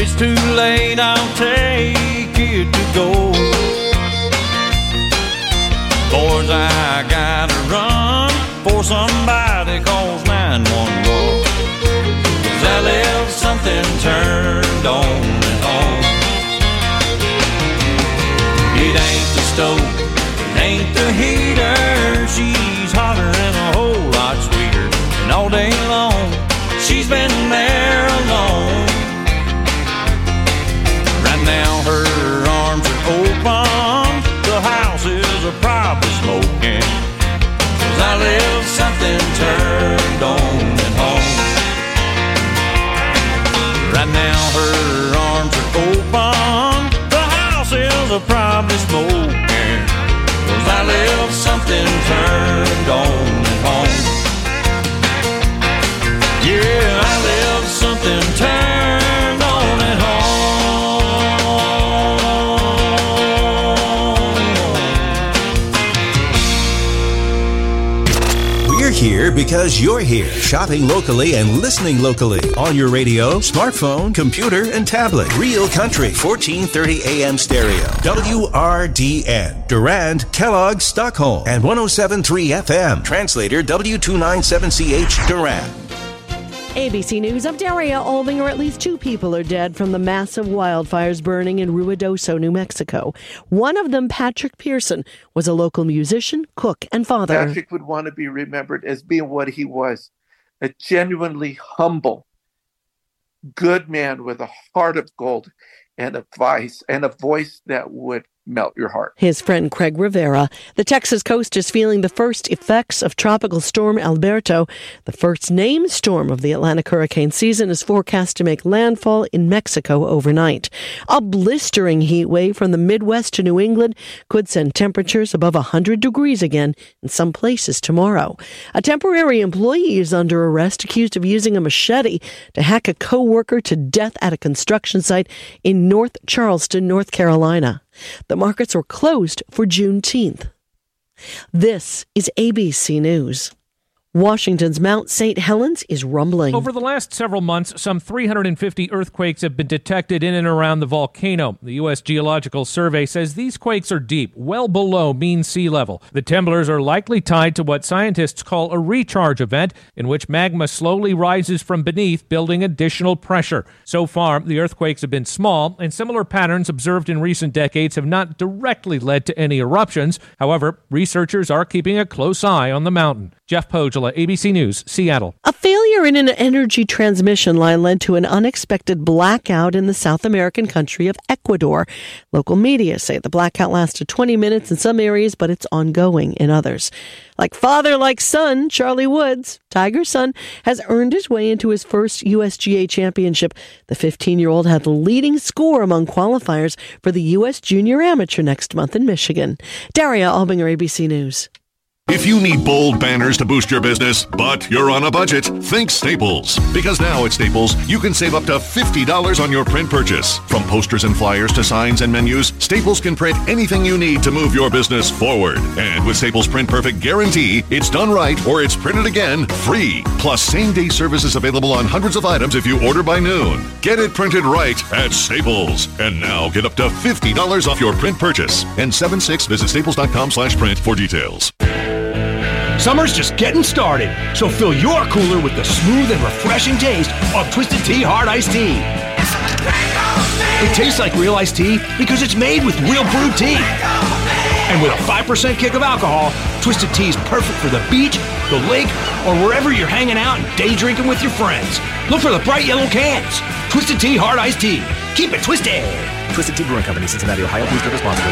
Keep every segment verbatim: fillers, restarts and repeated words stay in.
it's too late, I'll take you to go. Boys, I gotta run for somebody calls nine one one. Cause I left something turned on at home. It ain't the stove, it ain't the heater. She's hotter and a whole lot sweeter. And all day long, she's been there alone. Right now her arms are open, the house is a probably smoking. Cause I left something turned on at home. Right now her arms are open, the house is a probably smoking. Cause I left something turned on at home. Yeah, I left something turned on at home. We're here because you're here, shopping locally and listening locally on your radio, smartphone, computer, and tablet. Real Country, fourteen thirty A M stereo. W R D N, Durand, Kellogg, Stockholm, and one oh seven point three F M. Translator W two ninety-seven C H, Durand. A B C News, I'm Daria Albinger. At least two people are dead from the massive wildfires burning in Ruidoso, New Mexico. One of them, Patrick Pearson, was a local musician, cook, and father. Patrick would want to be remembered as being what he was, a genuinely humble, good man with a heart of gold and a voice, and a voice that would melt your heart. His friend Craig Rivera. The Texas coast is feeling the first effects of Tropical Storm Alberto. The first named storm of the Atlantic hurricane season is forecast to make landfall in Mexico overnight. A blistering heat wave from the Midwest to New England could send temperatures above one hundred degrees again in some places tomorrow. A temporary employee is under arrest accused of using a machete to hack a co-worker to death at a construction site in North Charleston, North Carolina. The markets were closed for Juneteenth. This is A B C News. Washington's Mount Saint Helens is rumbling. Over the last several months, some three hundred fifty earthquakes have been detected in and around the volcano. The U S Geological Survey says these quakes are deep, well below mean sea level. The tremblers are likely tied to what scientists call a recharge event, in which magma slowly rises from beneath, building additional pressure. So far, the earthquakes have been small, and similar patterns observed in recent decades have not directly led to any eruptions. However, researchers are keeping a close eye on the mountain. Jeff Pogela, A B C News, Seattle. A failure in an energy transmission line led to an unexpected blackout in the South American country of Ecuador. Local media say the blackout lasted twenty minutes in some areas, but it's ongoing in others. Like father, like son, Charlie Woods, Tiger's son, has earned his way into his first U S G A championship. The fifteen-year-old had the leading score among qualifiers for the U S Junior Amateur next month in Michigan. Daria Albinger, A B C News. If you need bold banners to boost your business, but you're on a budget, think Staples. Because now at Staples, you can save up to fifty dollars on your print purchase. From posters and flyers to signs and menus, Staples can print anything you need to move your business forward. And with Staples Print Perfect Guarantee, it's done right or it's printed again free. Plus, same-day services available on hundreds of items if you order by noon. Get it printed right at Staples. And now get up to fifty dollars off your print purchase. And seven six, visit staples.com slash print for details. Summer's just getting started, so fill your cooler with the smooth and refreshing taste of Twisted Tea Hard Iced Tea. It tastes like real iced tea because it's made with real brewed tea. And with a five percent kick of alcohol, Twisted Tea is perfect for the beach, the lake, or wherever you're hanging out and day drinking with your friends. Look for the bright yellow cans. Twisted Tea Hard Iced Tea. Keep it twisted. Twisted Tea Brewing Company, Cincinnati, Ohio. Please drink responsibly.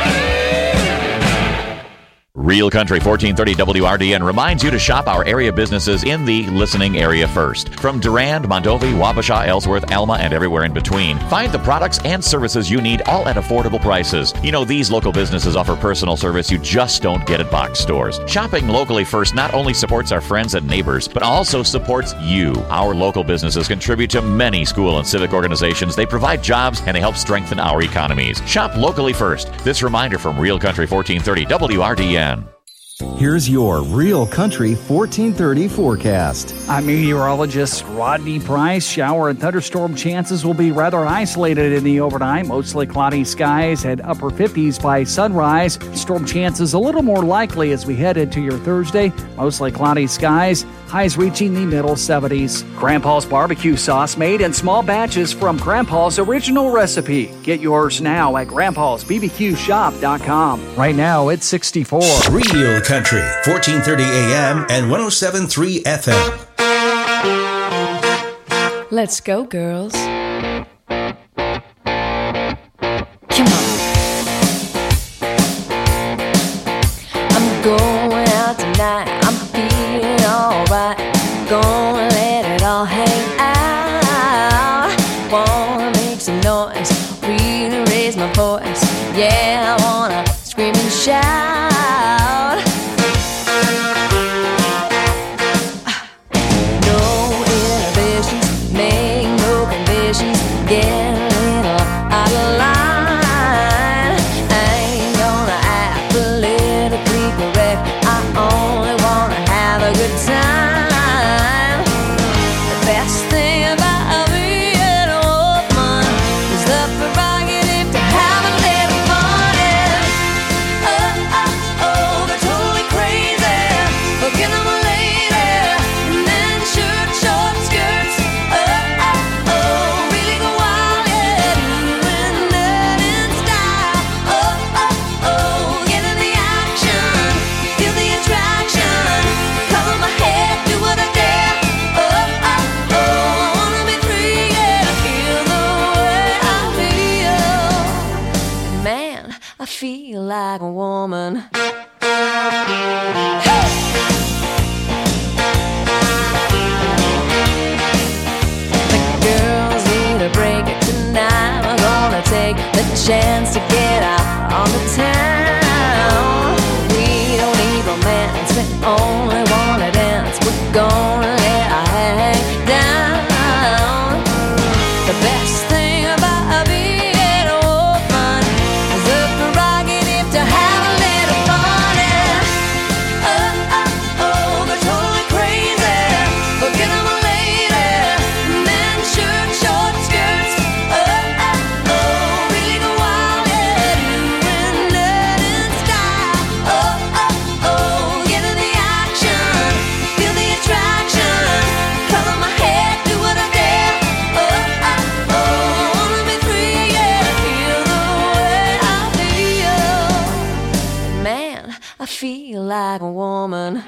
Real Country fourteen thirty W R D N reminds you to shop our area businesses in the listening area first. From Durand, Mondovi, Wabasha, Ellsworth, Alma, and everywhere in between. Find the products and services you need, all at affordable prices. You know, these local businesses offer personal service you just don't get at box stores. Shopping locally first not only supports our friends and neighbors, but also supports you. Our local businesses contribute to many school and civic organizations. They provide jobs and they help strengthen our economies. Shop locally first. This reminder from Real Country fourteen thirty W R D N. Here's your Real Country fourteen thirty forecast. I'm meteorologist Rodney Price. Shower and thunderstorm chances will be rather isolated in the overnight. Mostly cloudy skies at upper fifties by sunrise. Storm chances a little more likely as we head into your Thursday. Mostly cloudy skies. Highs reaching the middle seventies. Grandpa's barbecue sauce made in small batches from Grandpa's original recipe. Get yours now at grandpas b b q shop dot com. Right now it's sixty-four. Real Country, fourteen thirty A M and one oh seven point three F M. Let's go, girls. Come on. I'm going out tonight. I'm feeling alright. Gonna let it all hang out. Wanna make some noise, really raise my voice. Yeah, I wanna scream and shout. Get a little out of line. I ain't gonna act politically correct. I only wanna have a good time. The best thing about being a woman is the prerogative to have a little fun. And oh, oh, oh, they're totally crazy. Forget I'm a lady. And then short, short skirts. Oh, oh, oh. I feel like a woman. Hey! The girls need a break tonight. We're gonna take the chance to get out on the town. We don't need romance, we only wanna dance. We're gonna let our hair hang down. The best thing about being I feel like a woman.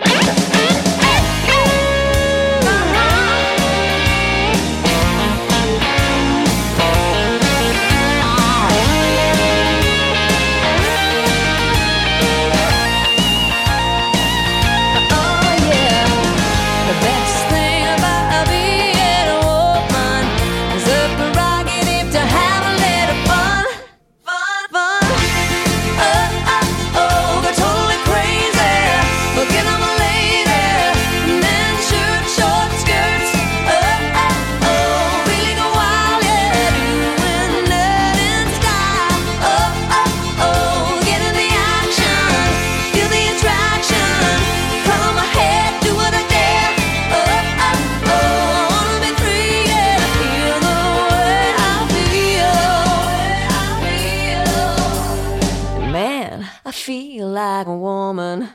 I feel like a woman.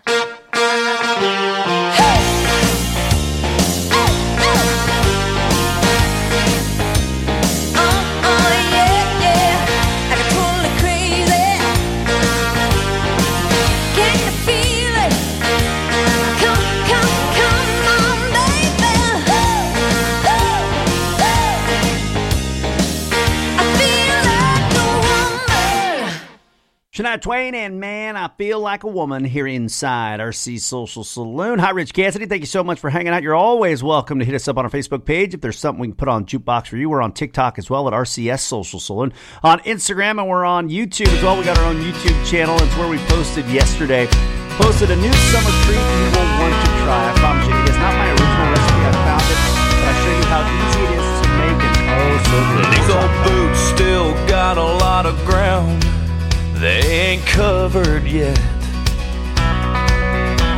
Shania Twain and Man, I Feel Like a Woman here inside R C Social Saloon. Hi, Rich Cassidy. Thank you so much for hanging out. You're always welcome to hit us up on our Facebook page. If there's something we can put on Jukebox for you, we're on TikTok as well at R C S Social Saloon. On Instagram, and we're on YouTube as well. We got our own YouTube channel. It's where we posted yesterday. Posted a new summer treat you will want to try. I promise you, it is not my original recipe. I found it, but I show you how easy it is to make it. Oh, so good. These old boots still got a lot of ground they ain't covered yet.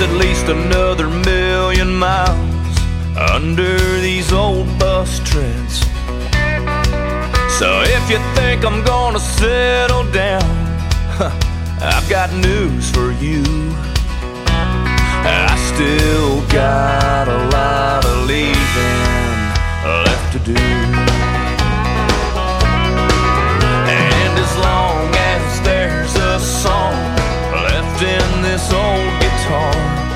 at least another million miles under these old bus treads. So if you think I'm gonna settle down, I've got news for you. I still got a lot of leaving left to do. And as long as there's a song left in this old guitar,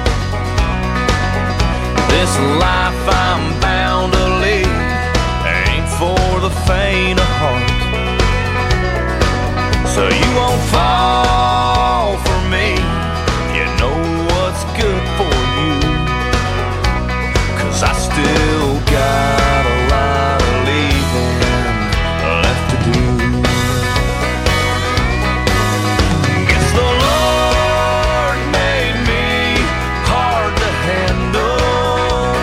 this life I'm bound to lead ain't for the faint of heart. So you won't fall for me, you know what's good for you, 'cause I still got a lot of leaving left to do. Guess the Lord made me hard to handle,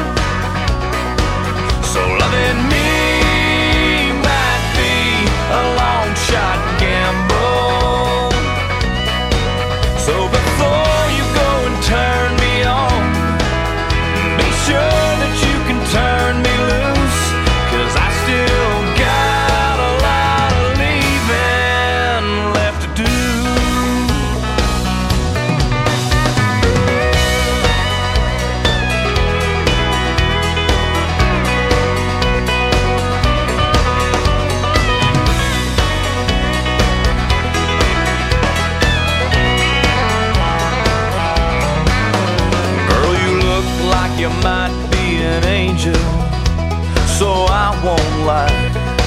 so loving me might be a long shot gamble. So before you go and turn me on, be sure that you can turn me loose, 'cause I still got a lot of leaving left to do. Girl, you look like you might be an angel, so I won't lie.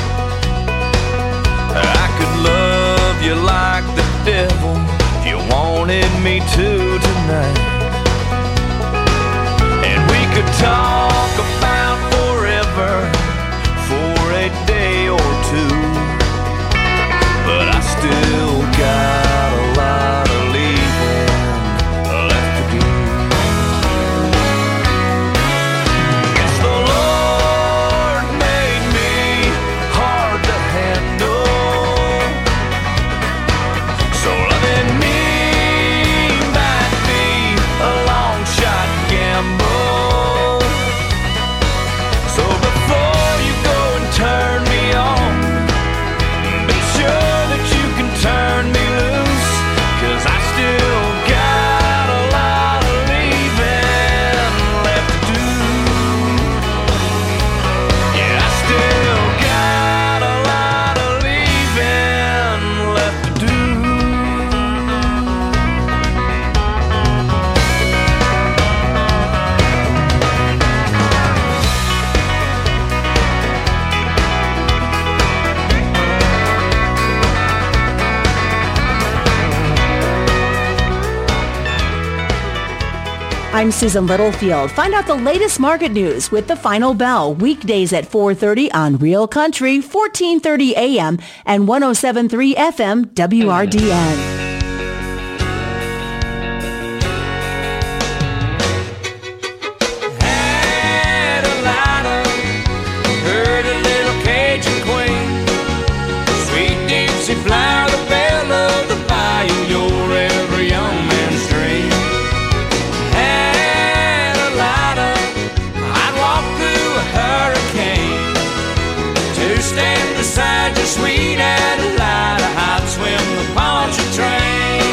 I could love you like the devil if you wanted me to tonight. And we could talk about forever for a day or two, but I still got a lot of leaving left to do. Guess the Lord made me hard to handle, so loving me might be a long shot gamble. So before you go and turn me on, be sure that you can turn me loose, 'cause I still got a lot of leaving left to do. Yeah, I still got a lot of leaving left to do. I'm Susan Littlefield. Find out the latest market news with The Final Bell, weekdays at four thirty on Real Country, fourteen thirty A M and one oh seven point three F M W R D N. Had a lighter, heard a little Cajun queen, sweet Dixie flower, the belle of the bayou, your every young man's dream. Had a lighter, I'd walk through a hurricane to stand beside your sweet Adelida. I'd swim the Pontchartrain.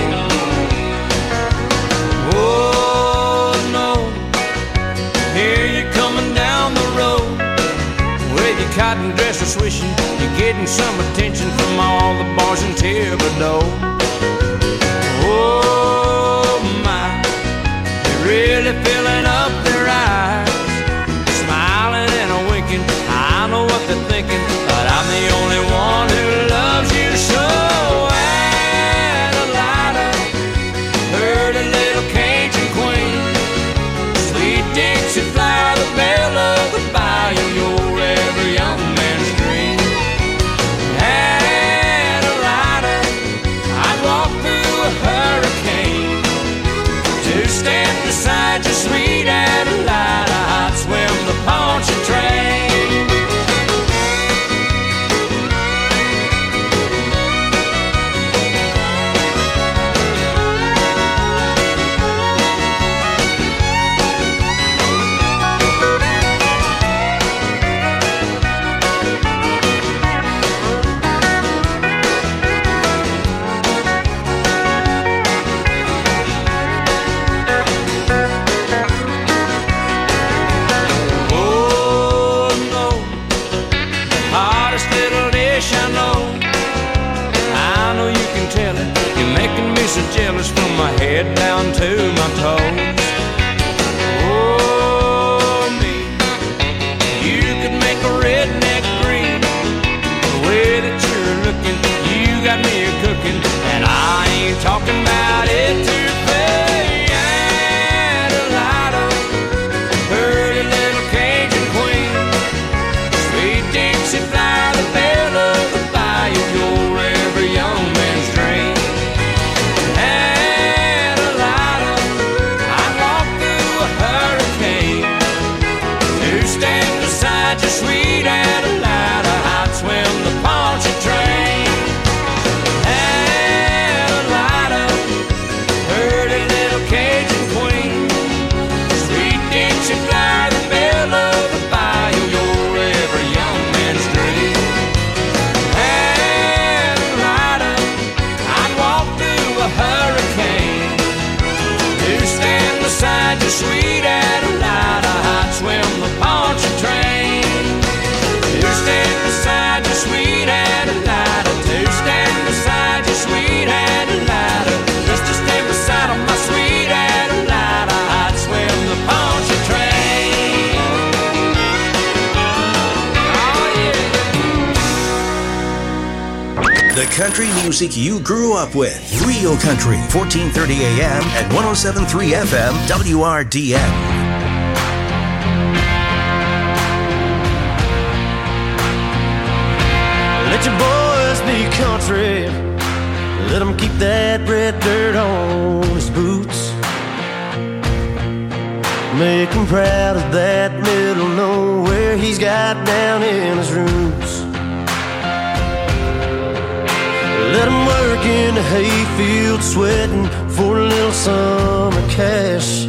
Oh no, here you're coming down the road with your cotton dresser swishing. You're getting some attention from all the bars in Thibodaux. Oh my, they're really filling up their eyes, smiling and a winking. I know what they're thinking, but I'm the only one who loves you so. Adelida, heard a little Cajun queen, sweet Dixie flower, the belle of the bayou, your every young man's dream. Adelida, I'd walk through a hurricane to stand beside your sweet Adelida. I'd swim the Pontchartrain. The country music you grew up with. Real Country, fourteen thirty A M and one oh seven point three F M W R D M. Let your boys be country. Let them keep that red dirt on his boots. Make him proud of that middle nowhere he's got down in his roots. Let him work in the hayfield sweating for a little summer cash.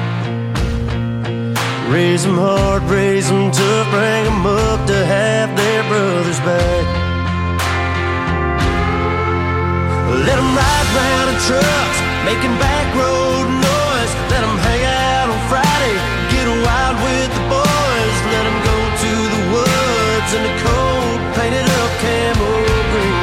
Raise them hard, raise them tough, bring them up to have their brothers back. Let them ride round in trucks, making back road noise. Let them hang out on Friday, get wild with the boys. Let them go to the woods in the cold, painted up camo green.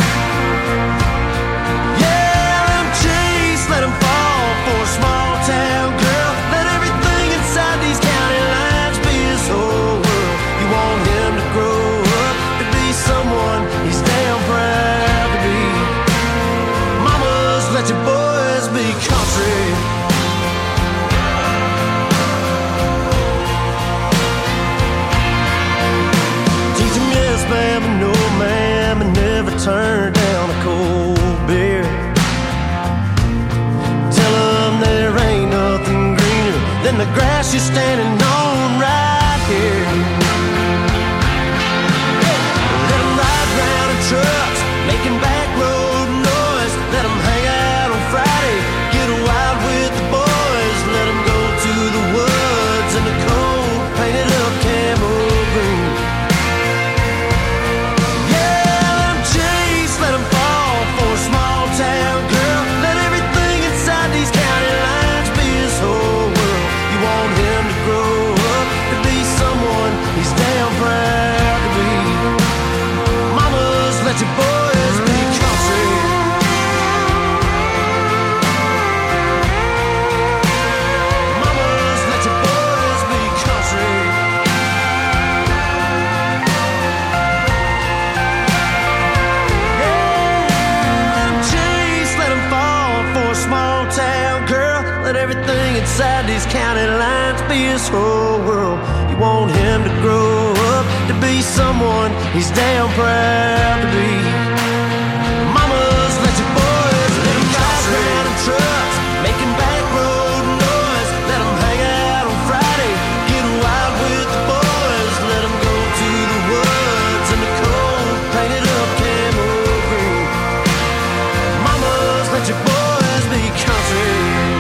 Yeah, let them chase, let them fall for a small town girl. Let everything inside these county lines be his whole world. You want him to grow up to be someone he's damn proud to be. Mamas, let your boys be country. Teach them yes, ma'am, and no, ma'am, and never turn down a cold beer. Tell them there ain't nothing greener than the grass you're standing on right here. Let them ride round in trucks, making back road noise. Let them hang out on Friday, get wild with the boys. Let them go to the woods in the cold, painted up camo green. Yeah, let them chase, let them fall for a small town girl. Let everything inside these county lines be his whole world. You want him to grow up to be someone he's damn proud to be. Mamas, let your boys be country. Mamas, let your boys be country. Let him chase, let him fall for a small town girl. Let everything inside these county lines be his whole world. You want him to grow up to be someone he's damn proud to be. Mamas, let your boys let him ride around in trucks, making back road noise. Let him hang out on Friday, get wild with the boys. Let him go to the woods in the cold, painted up camo green. Mamas, let your boys be country.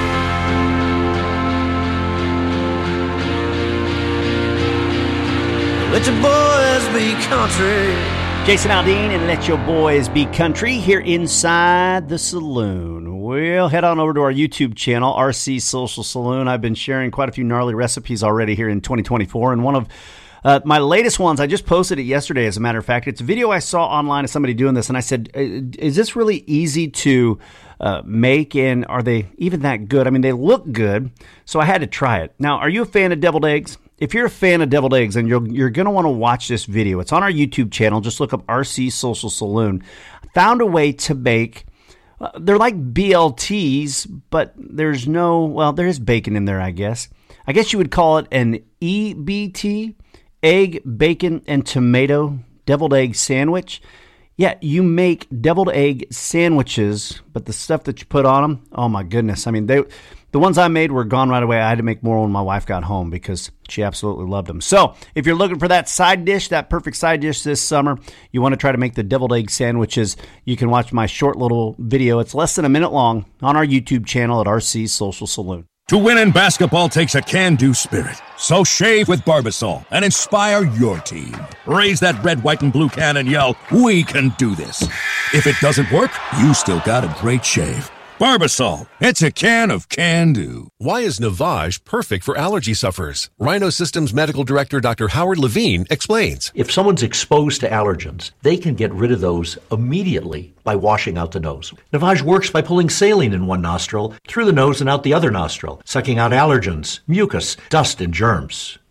Let your boys be country. Jason Aldean and Let Your Boys Be Country here inside the saloon. We'll head on over to our YouTube channel, R C Social Saloon. I've been sharing quite a few gnarly recipes already here in twenty twenty-four, and one of uh, my latest ones, I just posted it yesterday, as a matter of fact. It's a video I saw online of somebody doing this, and I said, is this really easy to uh, make, and are they even that good? I mean, they look good, so I had to try it. Now, are you a fan of deviled eggs? If you're a fan of deviled eggs, then you're, you're going to want to watch this video. It's on our YouTube channel. Just look up R C Social Saloon. I found a way to make, uh, they're like B L Ts, but there's no, well, there is bacon in there, I guess. I guess you would call it an E B T, egg, bacon, and tomato deviled egg sandwich. Yeah, you make deviled egg sandwiches, but the stuff that you put on them, oh my goodness. I mean, they... The ones I made were gone right away. I had to make more when my wife got home because she absolutely loved them. So if you're looking for that side dish, that perfect side dish this summer, you want to try to make the deviled egg sandwiches, you can watch my short little video. It's less than a minute long on our YouTube channel at R C Social Saloon. To win in basketball takes a can-do spirit. So shave with Barbasol and inspire your team. Raise that red, white, and blue can and yell, "We can do this." If it doesn't work, you still got a great shave. Barbasol, it's a can of can-do. Why is Navage perfect for allergy sufferers? Rhino Systems Medical Director Doctor Howard Levine explains. If someone's exposed to allergens, they can get rid of those immediately by washing out the nose. Navage works by pulling saline in one nostril, through the nose and out the other nostril, sucking out allergens, mucus, dust, and germs.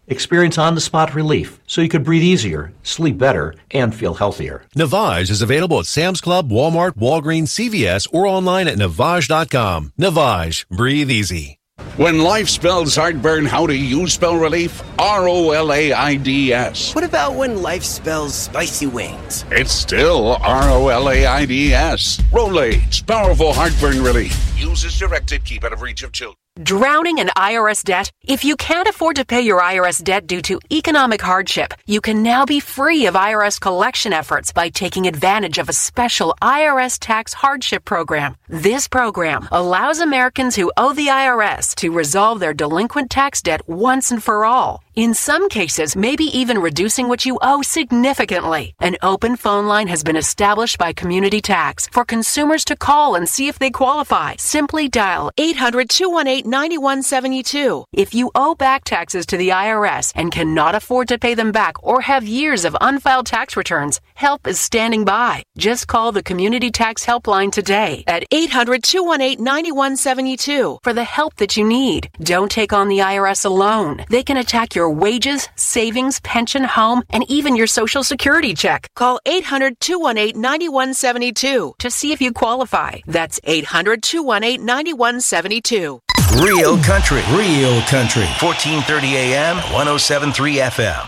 Experience on-the-spot relief so you could breathe easier, sleep better, and feel healthier. Navage is available at Sam's Club, Walmart, Walgreens, C V S, or online at Navage dot com. Navage. Breathe easy. When life spells heartburn, how do you spell relief? R O L A I D S. What about when life spells spicy wings? It's still R O L A I D S. Rolaids, powerful heartburn relief. Use as directed, keep out of reach of children. Drowning in I R S debt? If you can't afford to pay your I R S debt due to economic hardship, you can now be free of I R S collection efforts by taking advantage of a special I R S tax hardship program. This program allows Americans who owe the I R S to resolve their delinquent tax debt once and for all. In some cases, maybe even reducing what you owe significantly. An open phone line has been established by Community Tax for consumers to call and see if they qualify. Simply dial eight hundred, two one eight, nine one seven two. If you owe back taxes to the I R S and cannot afford to pay them back or have years of unfiled tax returns, help is standing by. Just call the Community Tax Helpline today at eight hundred, two one eight, nine one seven two for the help that you need. Don't take on the I R S alone. They can attack your wages, savings, pension, home, and even your Social Security check. Call eight hundred, two one eight, nine one seven two to see if you qualify. That's eight hundred, two one eight, nine one seven two. Real country, real country. fourteen thirty A M, one oh seven point three F M.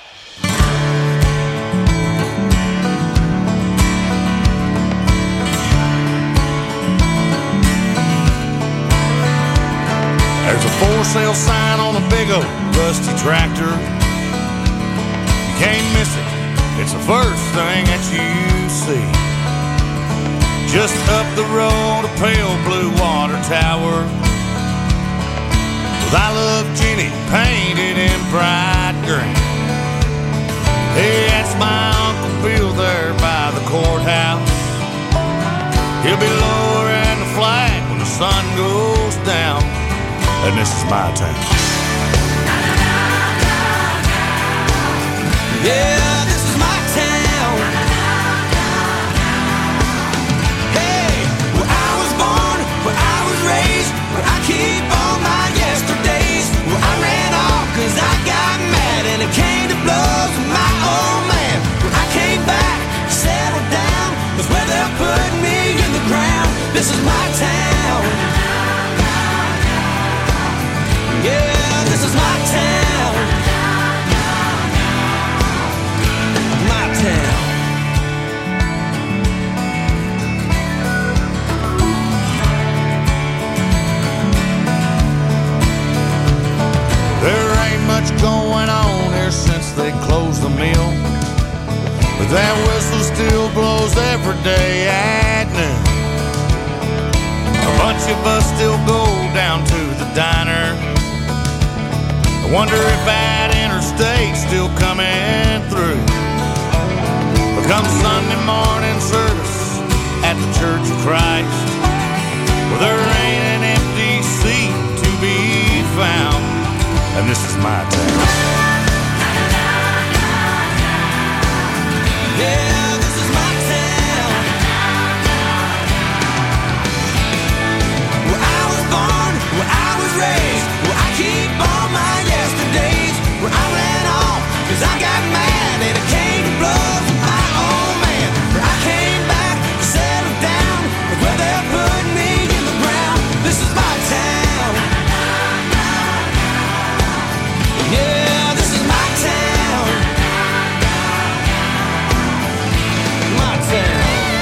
There's a for sale sign on a big old rusty tractor. You can't miss it. It's the first thing that you see. Just up the road, a pale blue water tower with I Love Jenny painted in bright green. Hey, that's my Uncle Bill there by the courthouse. He'll be lowering the flag when the sun goes down. And this is my town. Yeah, this is my town. Hey, where I was born, where I was raised, where I keep all my yesterdays, where I ran off cause I got mad and it came to blows with my old man. Where I came back, settled down, was where they're putting me in the ground. This is my town. Yeah, this is my town. My town. There ain't much going on here since they closed the mill, but that whistle still blows every day at noon. A bunch of us still go down to the diner. I wonder if that interstate's still coming through. But come Sunday morning service at the Church of Christ, well, there ain't an empty seat to be found. And this is my town. Yeah, this is my town. Where I was born, where I was raised, where I keep all my yesterdays, where I ran off cause I got mad and it came to blows with my old man. Where I came back, settled down, where they're putting me in the ground. This is my town. Yeah, this is my town. My town.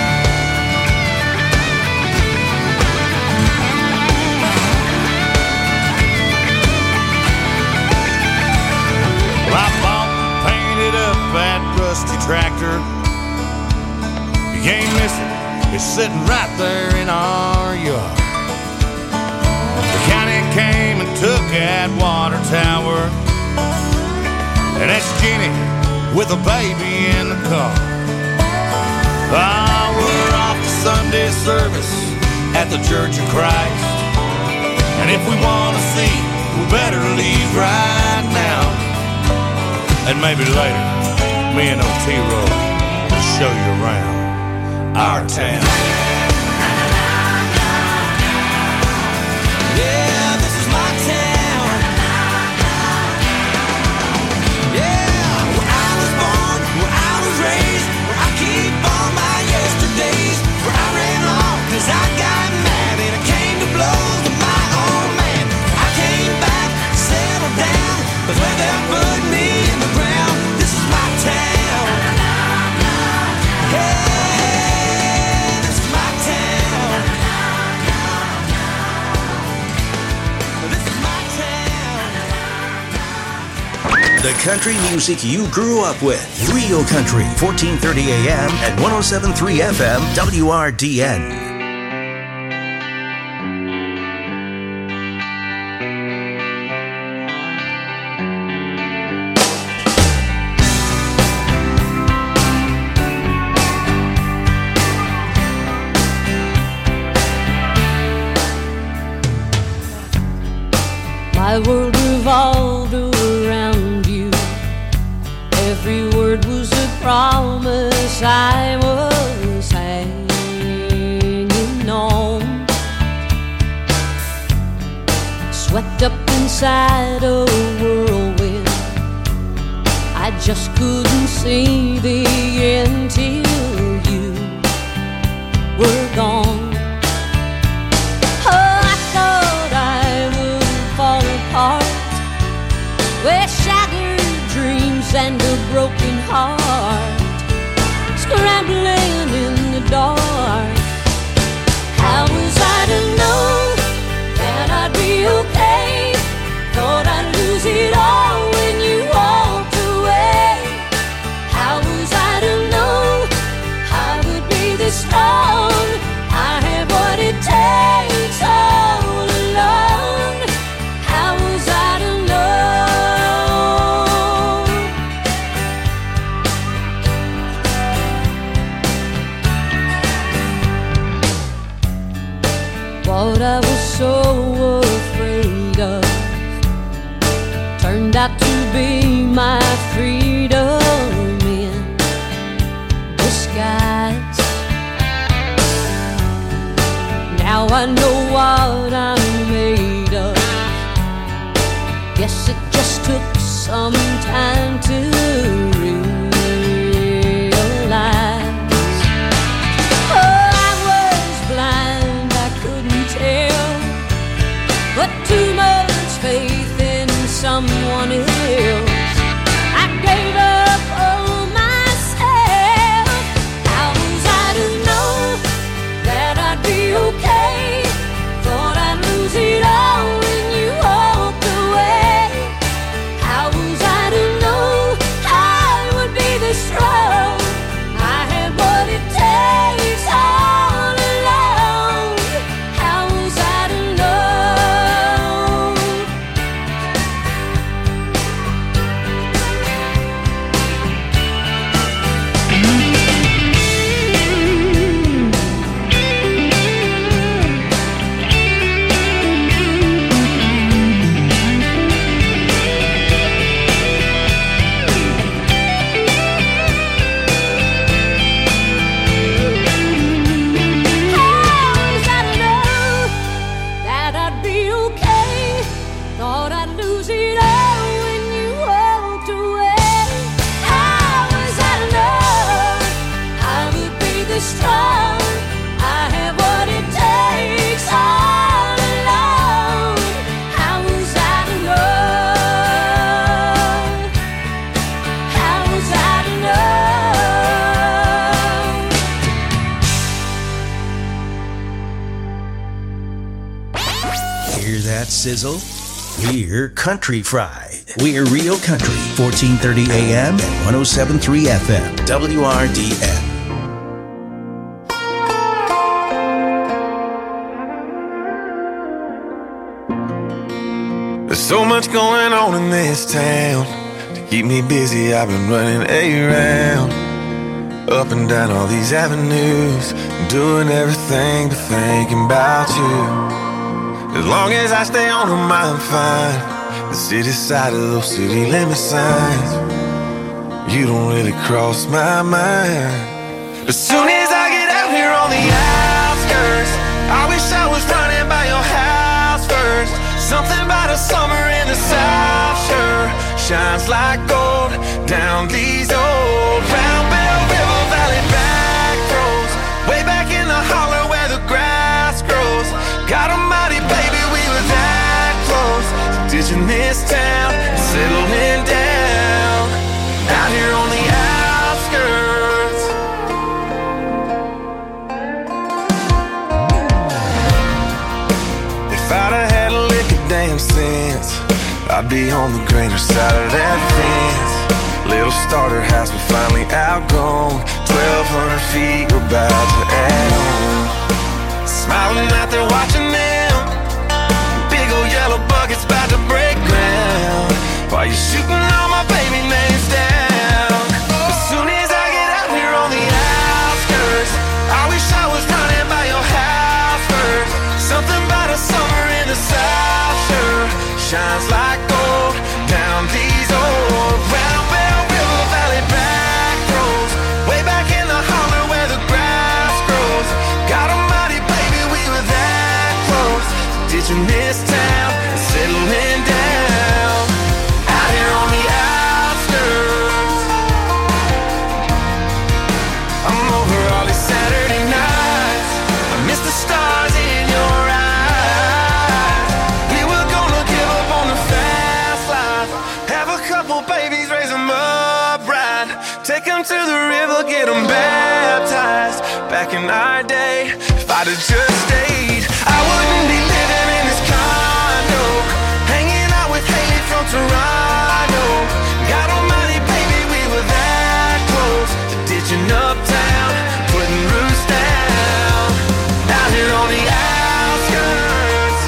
Well, I bought and painted up that rusty tractor. You can't miss it. It's sitting right there in our yard. The county came and took that water tower, and that's Jenny with a baby in the car. Ah, we're off to Sunday service at the Church of Christ, and if we want to see, we better leave right now. And maybe later, me and Otero will show you around our town. Yeah, this is my town. 'cause where they put me in the ground, this is my town. Hey, this is my town. This is my town. The country music you grew up with. Real Country, fourteen thirty A M and one oh seven point three F M, W R D N. My world revolved around you. Every word was a promise I was hanging on. Swept up inside a whirlwind, I just couldn't see the end till you were gone. With shattered dreams and a broken heart, scrambling in the dark. How was I to know that I'd be okay? Thought I'd lose it all when you walked away. How was I to know I would be this strong? I have what it takes all alone. How was I to know? What I was so afraid of turned out to be my freedom in disguise. Now I know what I'm made of. Guess it just took some time to realize. But too much faith in someone else, I gave up on myself. How was I to know that I'd be okay? Thought I'd lose it all when you walked away. How was I to know I would be this strong? I had what it takes all alone. How was I to know? Sizzle? We're Country Fried. We're Real Country, fourteen thirty A M and one oh seven point three F M, W R D N. There's so much going on in this town. To keep me busy, I've been running around, up and down all these avenues, doing everything but thinking about you. As long as I stay on them, I'm fine. The city side of those city limit signs, you don't really cross my mind. As soon as I get out here on the outskirts, I wish I was running by your house first. Something about a summer in the South sure shines like gold down these old Round Bell River Valley back roads, way back in the holler where the grass grows. God almighty, baby, we were that close to ditching this town. settling down out here on the outskirts. If I'd have had a lick of damn sense, I'd be on the greener side of that fence. Little starter house, but finally outgrown. Twelve hundred feet, we're about to add on. Smiling out there watching them. Big old yellow bucket's about to break ground. While you're shooting all my baby names down. As soon as I get out here on the outskirts, I wish I was running by your house first. Something about a summer in the South sure shines like gold down these old round bell river valley back roads. Way back in the holler where the grass grows. God almighty, baby, we were that close. Ditching this town and settling down out here on the outskirts. I'm over all these Saturday nights. I miss the stars in your eyes. We were gonna give up on the fast life. Have a couple babies, raise them up right. Take them to the river, get them baptized. Back in our day, if I'd have just stayed, I wouldn't be living in this condo, hanging out with Haley from Toronto. God almighty, baby, we were that close to ditching uptown, putting roots down out here on the outskirts.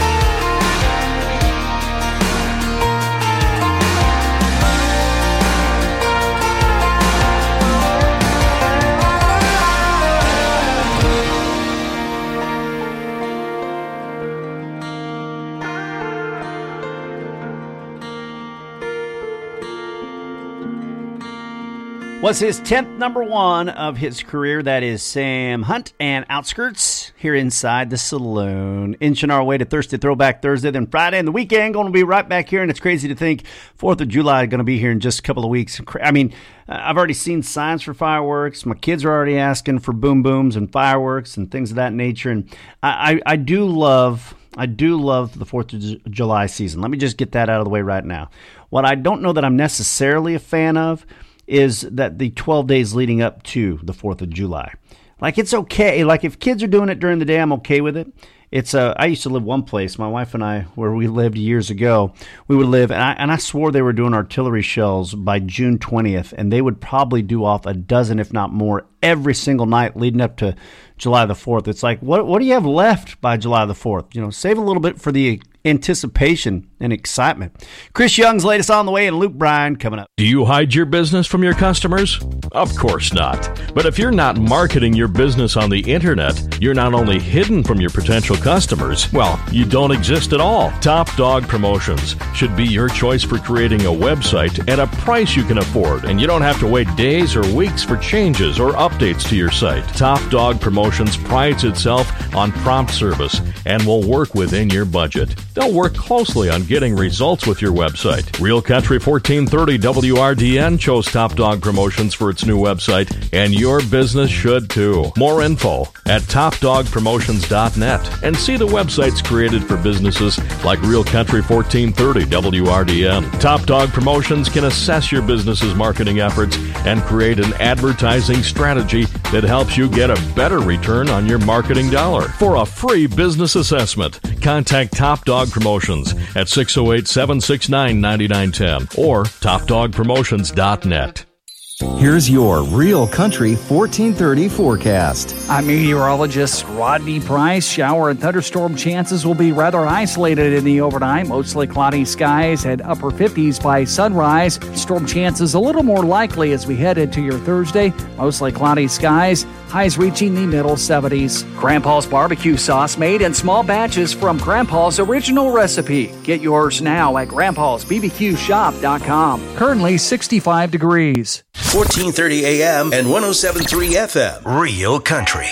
Was his tenth number one of his career. That is Sam Hunt and Outskirts here inside the saloon. Inching our way to Thursday Throwback Thursday, then Friday and the weekend. Going to be right back here, and it's crazy to think fourth of July is going to be here in just a couple of weeks. I mean, I've already seen signs for fireworks. My kids are already asking for boom booms and fireworks and things of that nature. And I, I, I do love... I do love the fourth of July season. Let me just get that out of the way right now. What I don't know that I'm necessarily a fan of is that the twelve days leading up to the fourth of July. Like, it's okay. Like, if kids are doing it during the day, I'm okay with it. It's uh, I used to live one place, my wife and I, where we lived years ago. We would live, and I, and I swore they were doing artillery shells by June twentieth, and they would probably do off a dozen, if not more, every single night leading up to July the fourth. It's like, what what do you have left by July the fourth? You know, save a little bit for the anticipation and excitement. Chris Young's latest on the way, and Luke Bryan coming up. Do you hide your business from your customers? Of course not. But if you're not marketing your business on the internet, you're not only hidden from your potential customers, well, you don't exist at all. Top Dog Promotions should be your choice for creating a website at a price you can afford, and you don't have to wait days or weeks for changes or updates to your site. Top Dog Promotions prides itself on prompt service and will work within your budget. They'll work closely on getting results with your website. Real Country fourteen thirty W R D N chose Top Dog Promotions for its new website, and your business should too. More info at top dog promotions dot net, and see the websites created for businesses like Real Country fourteen thirty W R D N. Top Dog Promotions can assess your business's marketing efforts and create an advertising strategy that helps you get a better return on your marketing dollar. For a free business assessment, contact Top Dog Promotions at six oh eight, seven six nine, nine nine one zero or top dog promotions dot net. Here's your Real Country fourteen thirty forecast. I'm meteorologist Rodney Price. Shower and thunderstorm chances will be rather isolated in the overnight. Mostly cloudy skies at upper fifties by sunrise. Storm chances a little more likely as we head into your Thursday. Mostly cloudy skies. Highs reaching the middle seventies. Grandpa's barbecue sauce made in small batches from Grandpa's original recipe. Get yours now at grandpas b b q shop dot com. Currently sixty-five degrees. fourteen thirty A M and one oh seven point three F M. Real Country.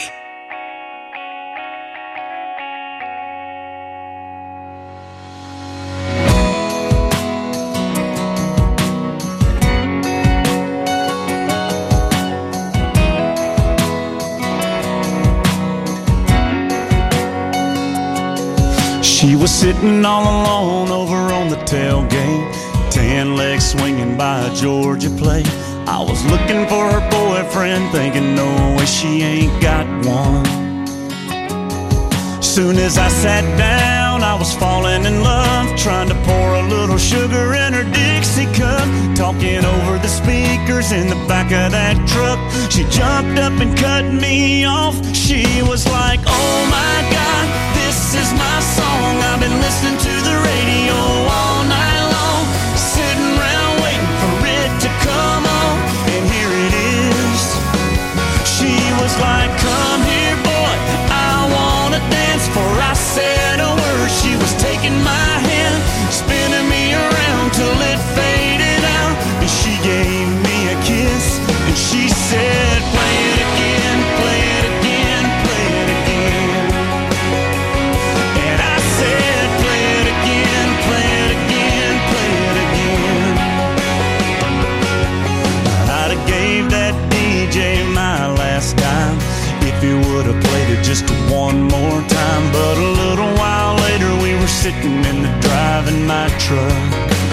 She was sitting all alone over on the tailgate, Hand legs swinging by a Georgia plate. I was looking for her boyfriend, thinking no way she ain't got one. Soon as I sat down, I was falling in love, trying to pour a little sugar in her Dixie cup, talking over the speakers in the back of that truck. She jumped up and cut me off. She was like, oh my God, this is my song. I've been listening to the radio all night long, sitting around waiting for it to come on, and here it is. She was like, come here boy, I wanna dance. For I said a word, she was taking my hand, spinning me around till it faded out, and she gave me a kiss, and she said, play it again, play it again, play it again. And I said, play it again, play it again, play it again. I'd have gave that D J my last dime if he would have played it just one more time. But a little while later we were sitting in the driving my truck.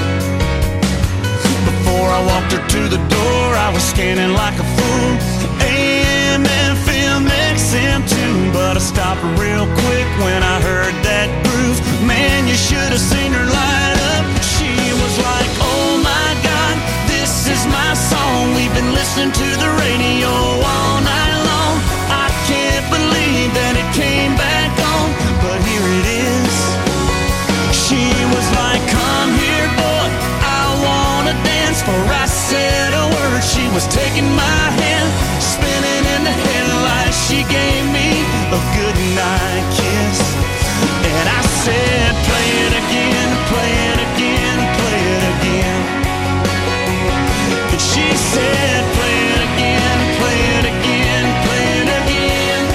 Before I walked her to the door, I was scanning like a fool, A M, F M, X M too. But I stopped real quick when I heard that groove. Man, you should have seen her light up. She was like, oh my God, this is my song. We've been listening to the radio all night long. I can't believe that it came back on, but here it is. She was like, come here boy, I wanna dance. For I said a word, she was taking my hand, spinning in the headlights. She gave me a good night kiss, and I said, play it again, play it again, play it again. And she said, play it again, play it again, play it again.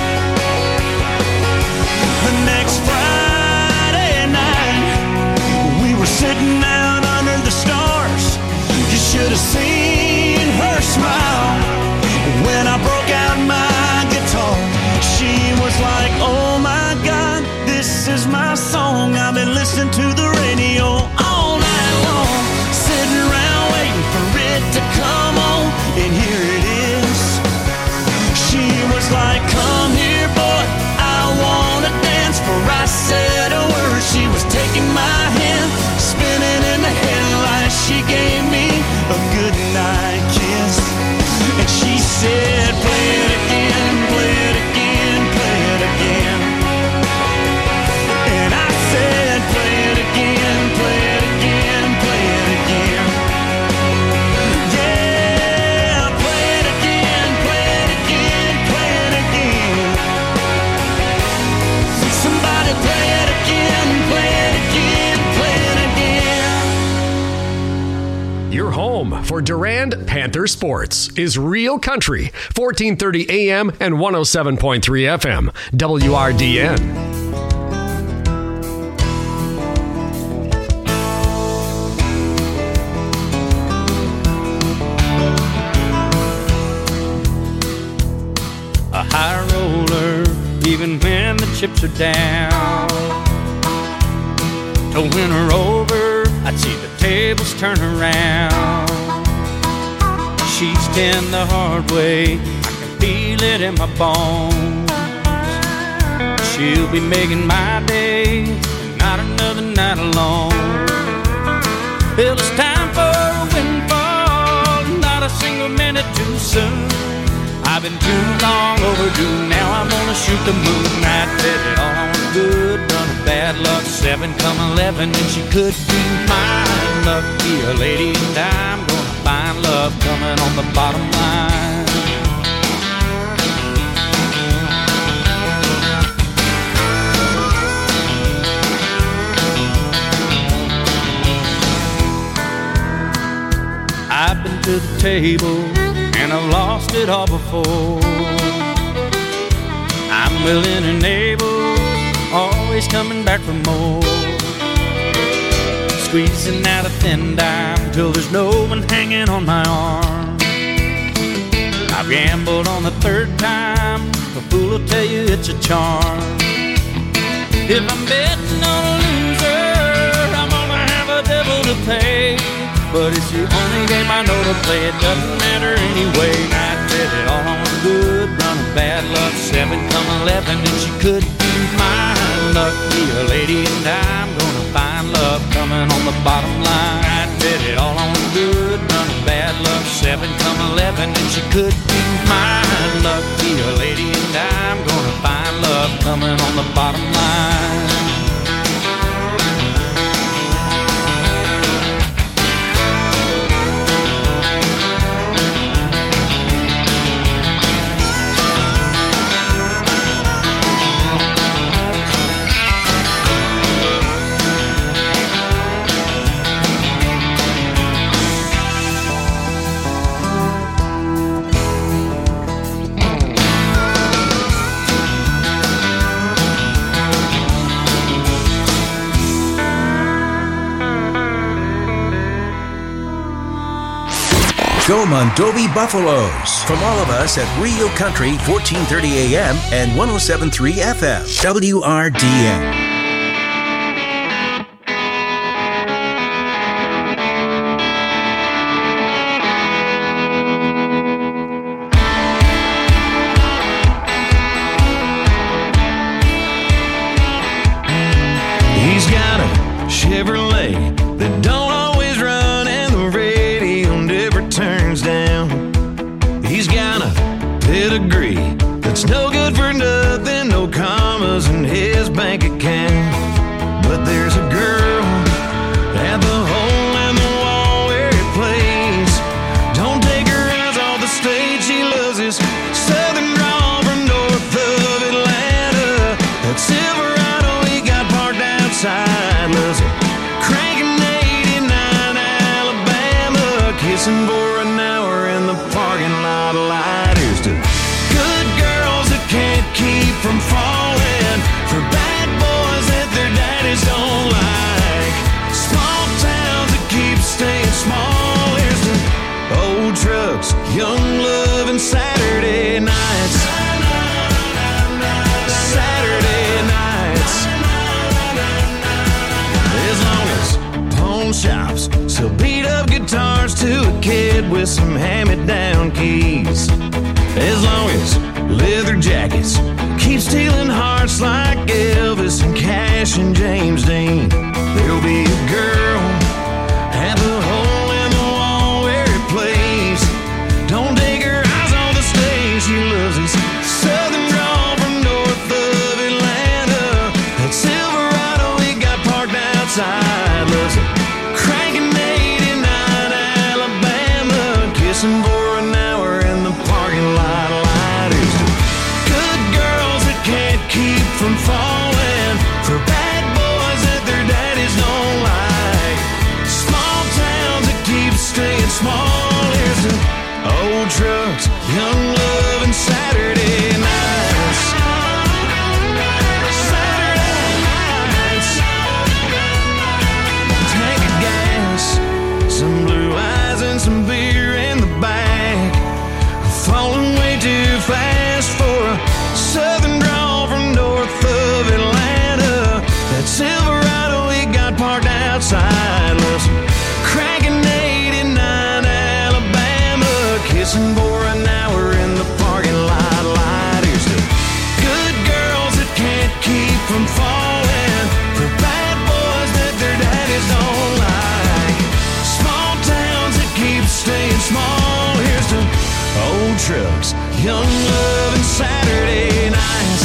The next Friday night, we were sitting out under the stars. You should have seen her smile when I broke out my guitar. She was like, oh my God, this is my song. I've been listening to the radio all night long, sitting around waiting for it to come on, and here it is. She was like, come here boy, I wanna dance. For I said a word, she was taking my hand, spinning in the headlights. She gave me a good night kiss, and she said, play it again, play it again, play it again. And I said, play it again, play it again, play it again. Yeah, play it again, play it again, play it again. Somebody play it again, play it again, play it again. Your home for Durand Panther Sports is Real Country, fourteen thirty A M and one oh seven point three F M, W R D N. A high roller, even when the chips are down. To win her over, I'd see the tables turn around. She's been the hard way, I can feel it in my bones. She'll be making my day, not another night alone. Well, it's time for a windfall, not a single minute too soon. I've been too long overdue, now I'm gonna shoot the moon. I'd bet it all on a good run of bad luck, seven come eleven, and she could be mine. Lucky a lady, and I'm gonna find love coming on the bottom line. I've been to the table, and I've lost it all before. I'm willing and able, always coming back for more. Squeezing out a thin dime till there's no one hanging on my arm. I've gambled on the third time, a fool will tell you it's a charm. If I'm betting on a loser, I'm gonna have a devil to pay. but it's the only game I know to play. It doesn't matter anyway. I bet it all on good run of bad luck. Seven come eleven, and she could be mine. Luck be a lady, and I'm gonna find love coming on the bottom line. I bet it all on good run of bad luck. Seven come eleven, and she could be mine. Luck be a lady, and I'm gonna find love coming on the bottom line. Go Mondovi Buffaloes. From all of us at Real Country, fourteen thirty A M and one oh seven point three F M, W R D N. He's got a Chevrolet that don't always run, and the radio never turns down. He's got a pedigree that's no good for nothing, no commas in his bank account. But there's a girl at the hole in the wall where he plays. Don't take her eyes off the stage, she loves his southern drawl from north of Atlanta. That Silverado he got parked outside, loves it cranking eighty-nine Alabama, kissing for an hour in the parking lot light. Here's to good girls that can't keep from falling for bad boys that their daddies don't like. Small towns that keep staying small. Here's to old trucks, young love, and Saturday nights. Saturday nights. As long as pawn shops sell beat up guitars to a kid with some hand-me-down keys. As long as leather jackets keep stealing hearts like Elvis and Cash and James Dean, there'll be a girl at the hole in the wall where he plays. Don't take her eyes off the stage, she loves his southern drawl from north of Atlanta. That Silverado he got parked outside, loves it cranking eighty-nine Alabama, kissing for an hour in the parking lot light. Here's to good girls that can't keep from falling for bad boys that their daddies don't like. Small towns that keep staying small. Here's to old trucks, young love, and Saturday nights. Saturday nights. Tank of gas, some blue eyes, and some beer in the back. Falling way too fast for a southern drawl from north of Atlanta. That Silverado he got parked outside, loves cranking eighty-nine Alabama, kissing for an hour in the parking lot light. Here's to good girls that can't keep from falling for bad boys that their daddies don't like. Small towns that keep staying small. Here's to old trucks, young love, and Saturday nights.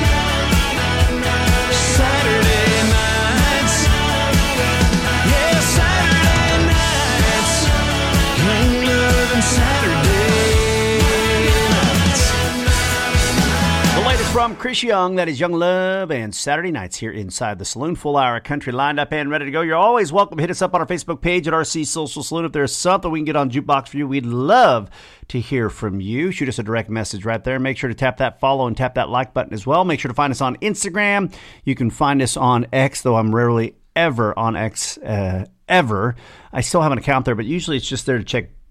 Saturday nights. Yeah, Saturday nights. Young love and Saturday nights. The latest from Chris Young, that is Young Love and Saturday Nights here inside the Saloon. Full hour country lined up and ready to go. You're always welcome. Hit us up on our Facebook page at R C Social Saloon. If there's something we can get on Jukebox for you, we'd love to hear from you. Shoot us a direct message right there. Make sure to tap that follow and tap that like button as well. Make sure to find us on Instagram. You can find us on X, though I'm rarely ever on X uh, ever. I still have an account there, but usually it's just there to check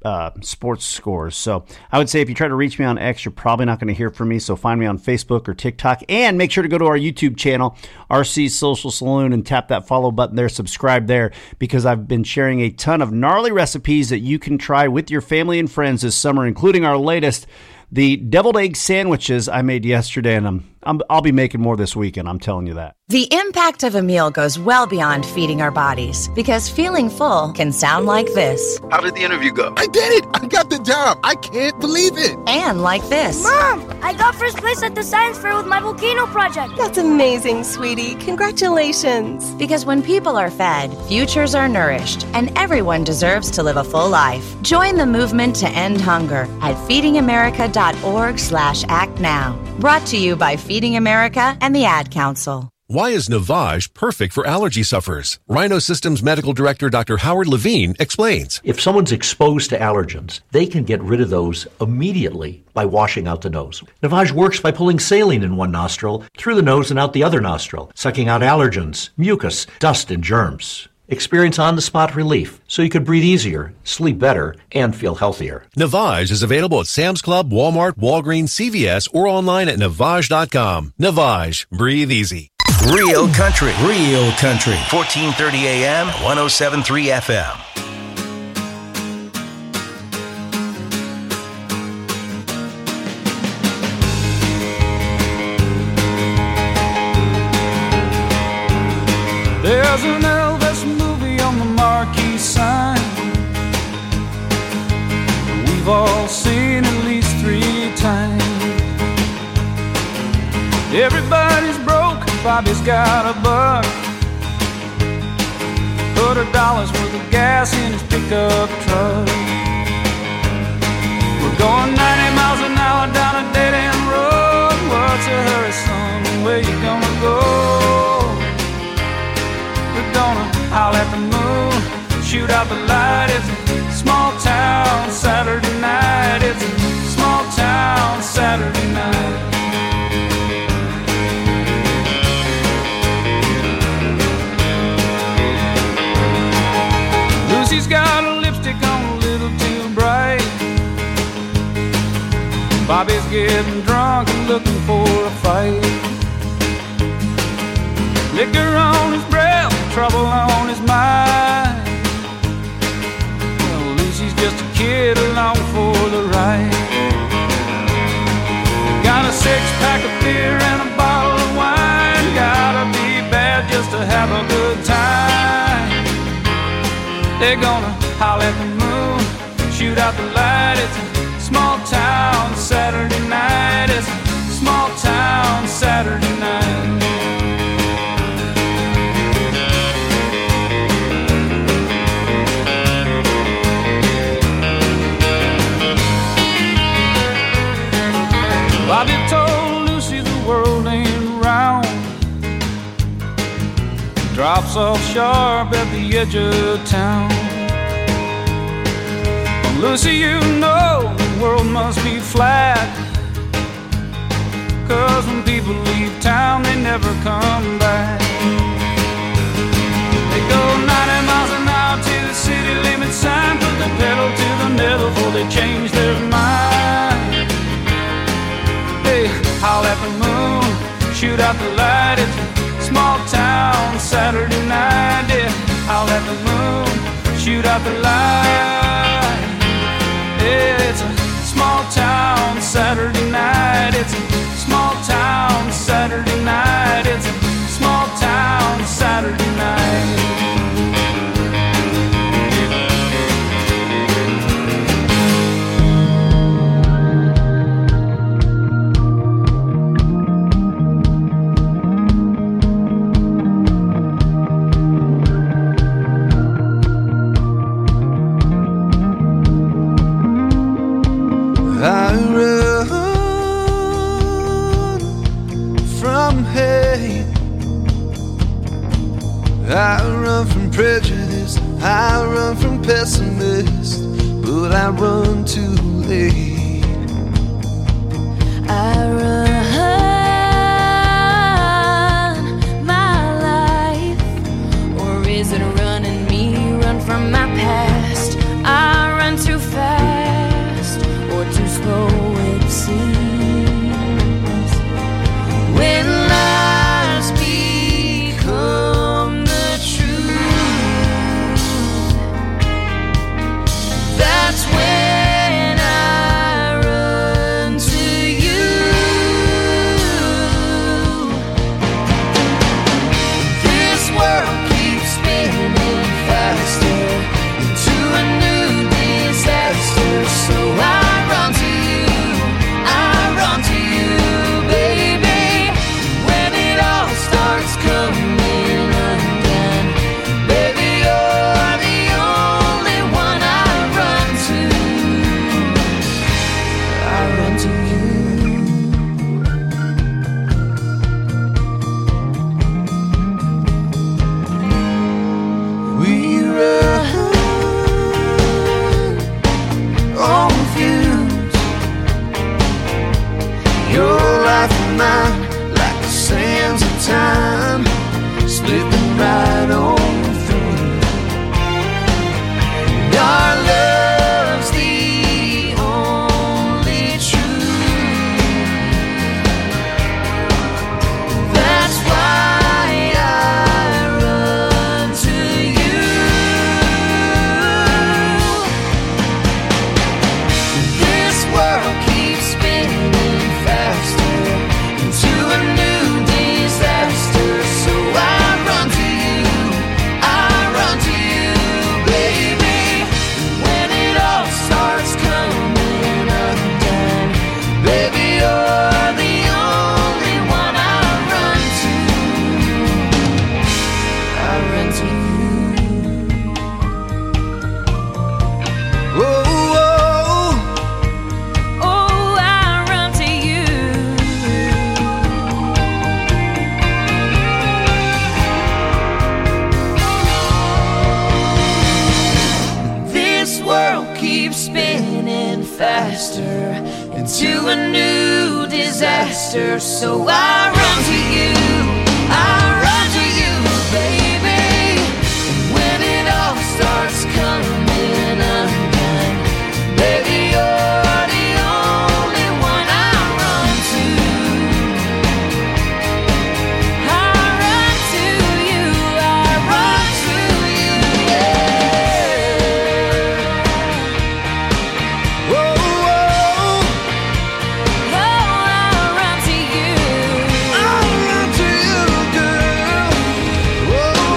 uh, sports scores. So I would say if you try to reach me on X, you're probably not going to hear from me. So find me on Facebook or TikTok, and make sure to go to our YouTube channel, R C Social Saloon, and tap that follow button there, subscribe there, because I've been sharing a ton of gnarly recipes that you can try with your family and friends this summer, including our latest, the deviled egg sandwiches I made yesterday, and I'm, I'm, I'll be making more this weekend, I'm telling you that. The impact of a meal goes well beyond feeding our bodies, because feeling full can sound like this. How did the interview go? I did it! I got the job! I can't believe it! And like this. Mom, I got first place at the science fair with my volcano project. That's amazing, sweetie. Congratulations. Because when people are fed, futures are nourished, and everyone deserves to live a full life. Join the movement to end hunger at feedingamerica.org slash act now. Brought to you by Feeding America and the Ad Council. Why is Navage perfect for allergy sufferers? Rhino Systems Medical Director Doctor Howard Levine explains. If someone's exposed to allergens, they can get rid of those immediately by washing out the nose. Navage works by pulling saline in one nostril, through the nose and out the other nostril, sucking out allergens, mucus, dust, and germs. Experience on-the-spot relief so you could breathe easier, sleep better, and feel healthier. Navage is available at Sam's Club, Walmart, Walgreens, C V S, or online at Navage dot com. Navage. Breathe easy. Real country. Real country. fourteen thirty A M, one oh seven point three F M. There's an Elvis movie on the marquee sign. We've all seen at least three times. Everybody's broke, Bobby's got a buck. Put a dollar's worth of gas in his pickup truck. We're going ninety miles an hour down a dead-end road. What's a hurry, son? Where you gonna go? We're gonna howl at the moon, shoot out the light. It's a small town Saturday night. It's a small town Saturday night. Lucy's got a lipstick on a little too bright. Bobby's getting drunk and looking for a fight. Liquor on his breath, trouble on his mind. Well, Lucy's just a kid along for the ride. Got a six-pack of beer and a bottle of wine. Gotta be bad just to have a good time. They're gonna howl at the moon, shoot out the light. It's a small town Saturday night. It's a small town Saturday night. Bobby told Lucy the world ain't round. Drops off sharp at the edge of town. Well, Lucy, you know the world must be flat. Cause when people leave town, they never come back. They go ninety miles an hour to the city limit sign. Put the pedal to the metal before they change their mind. They howl at the moon, shoot out the light. It's a small town Saturday night. Yeah, howl at the moon, shoot out the light. Yeah, it's a small town Saturday night. It's a small town Saturday night. It's a small town Saturday night. I run from hate. I run from prejudice. I run from pessimists. But I run too late. I run my life. Or is it running me? Run from my past. I run too fast. world keeps spinning faster into a new disaster. So I run to you, I run to you, baby. When it all starts coming undone, baby, you're the only one I run to. I run to you, I run to you, yeah. Whoa, whoa. Oh, I run to you. I run to you, girl. Whoa,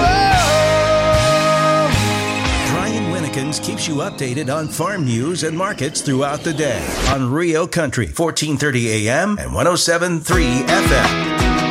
whoa. Brian Winnekins keeps you updated on farm news and markets throughout the day on Rio Country, fourteen thirty A M and one oh seven point three F M.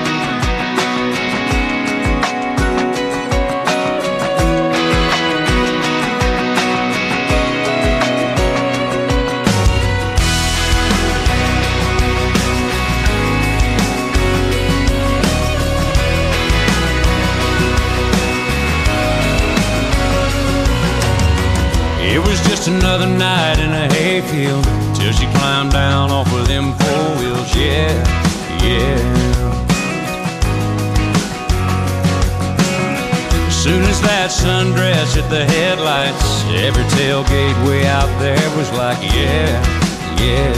It was just another night in a hayfield till she climbed down off of them four wheels. Yeah, yeah. As soon as that sundress hit the headlights, every tailgate way out there was like, yeah, yeah.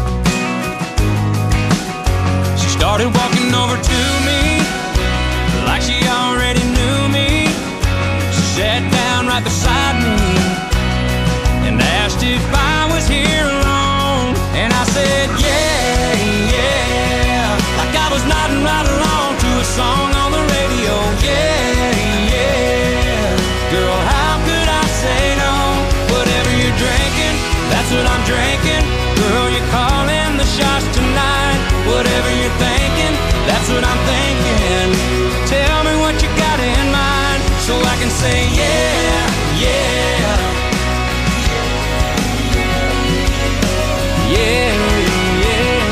She started walking over to me like she already knew me. She sat down right beside me and asked if I was here alone. And I said, yeah, yeah, like I was nodding right along to a song on the radio. Yeah, yeah, girl, how could I say no? Whatever you're drinking, that's what I'm drinking. Girl, you're calling the shots tonight. Whatever you're thinking, that's what I'm thinking. Tell me what you got in mind so I can say, yeah, yeah. Yeah, yeah.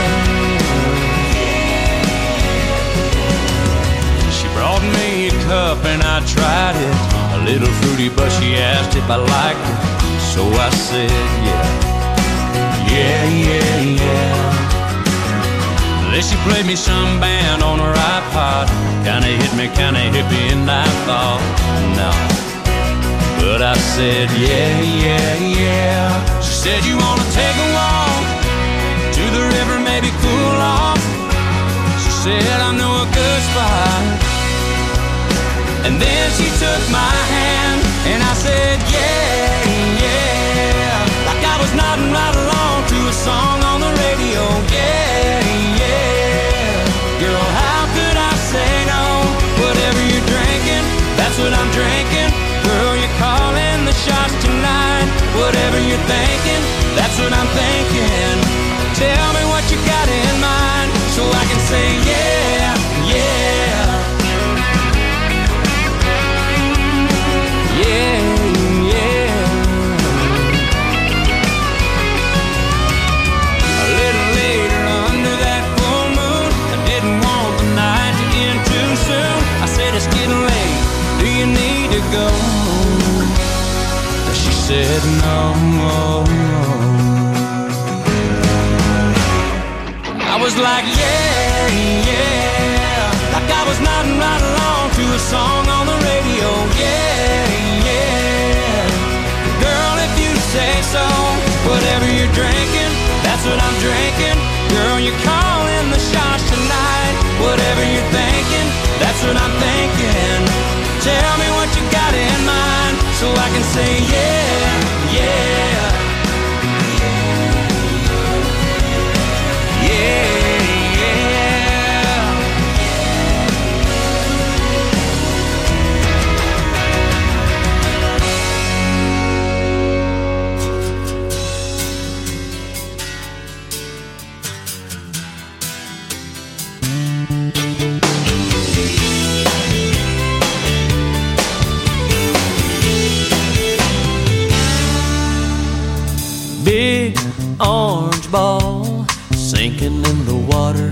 She brought me a cup and I tried it. A little fruity, but she asked if I liked it. So I said, yeah, yeah, yeah, yeah. Then she played me some band on her iPod. Kinda hit me, kinda hippie, and I thought, no. But I said, yeah, yeah, yeah. She said, you wanna take a walk to the river, maybe cool off. She said, I know a good spot. And then she took my hand and I said, yeah, yeah, like I was nodding right along to a song on the radio. Yeah, yeah, girl, how could I say no? Whatever you're drinking, that's what I'm drinking. Girl, you're calling the shots tonight. Whatever you're thinking, that's what I'm thinking. Tell me what you got in mind so I can say, yeah, yeah. Yeah, yeah. A little later under that full moon, I didn't want the night to end too soon. I said, it's getting late, do you need to go? She said, no, no, no. I was like, yeah, yeah, like I was nodding right along to a song on the radio. Yeah, yeah, girl, if you say so. Whatever you're drinking, that's what I'm drinking. Girl, you're calling the shots tonight. Whatever you're thinking, that's what I'm thinking. Tell me what you got in mind so I can say, yeah, yeah. Yeah, big orange ball sinking in the water,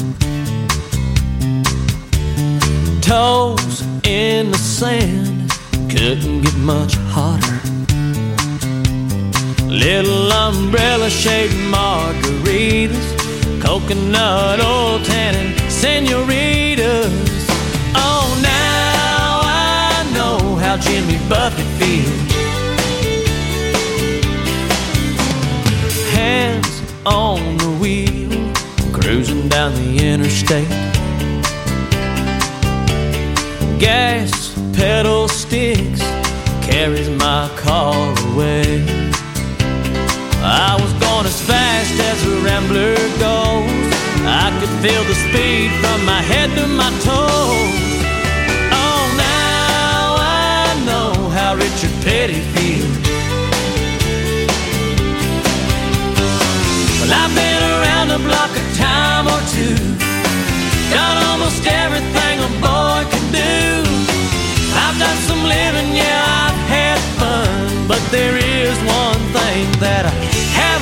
toes in the sand, couldn't get much hotter. Little umbrella-shaped margaritas, coconut oil tannin senoritas. Oh, now I know how Jimmy Buffett feels. Hands on the wheel, cruising down the interstate. Gas pedal sticks carries my car away. I was going as fast as a rambler goes. I could feel the speed from my head to my toes.